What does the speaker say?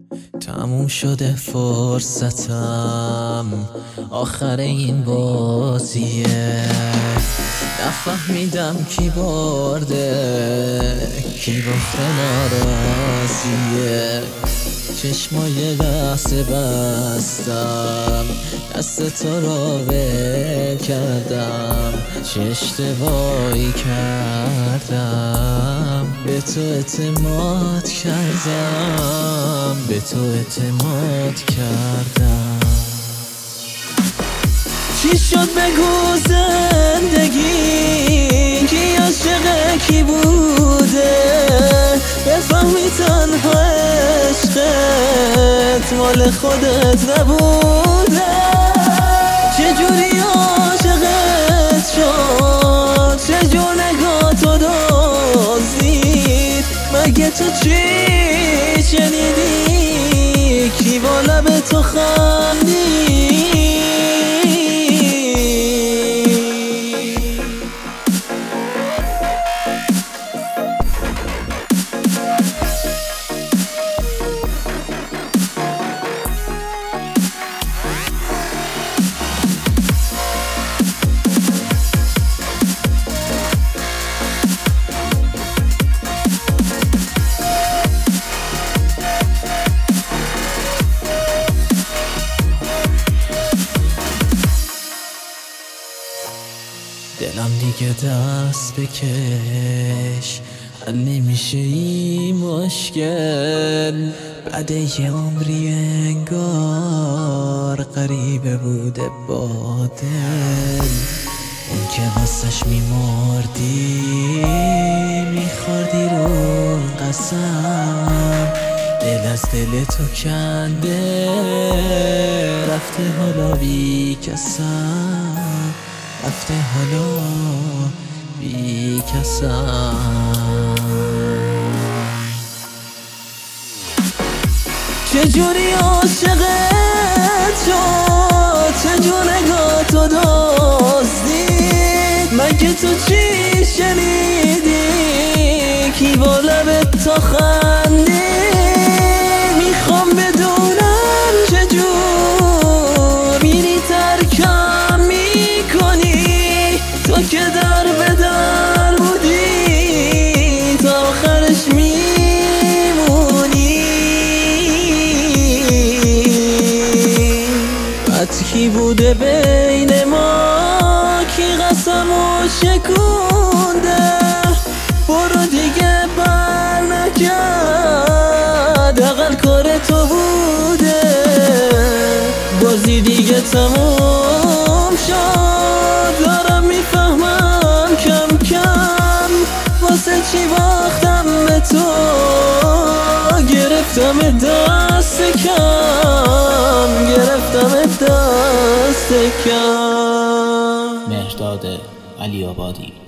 تموم شده فرصتم، آخر این بازیه. نفهمیدم کی برده کی باخته ناراضیه. چشمای لحظه بستم، دست تو را ول کردم. چه اشتباهی کردم، به تو اعتماد کردم، به تو اعتماد کردم. چی شد بگو زندگی، کی عاشق کی بوده؟ بفهمی تنها عشقت مال خودت نبوده. چجوری عاشقت شد، چجور نگاه تو دزدید؟ مگه تو چی شنیدی، کی با لب تو خندید؟ دلم دیگه دست بکش، حل نمیشه این مشکل. بعد یه عمری انگار غریبه بوده با دل. اون که واسش میمردی میخوردی رو قسم. دل از دل تو کنده رفته حالا بی کسم، رفته حالا بی کسم. چجوری عاشقت شد، چجور نگاه تو دزدید؟ مگه تو چی شنیدی، کی با لب تو خندید؟ میخوام بدونم چجور میری ترکم میکنی، تو که در به در بودی تا آخرش میمونی. فتحی بوده بین ما، کی قسمو شکونده؟ برو دیگه بر نگرد، اقل کار تو بوده. بازی دیگه تموم شد، دارم میفهمم کم کم واسه چی باختم به تو. گرفتم دست کم، گرفتم دست کم. مهرداد علی آبادی.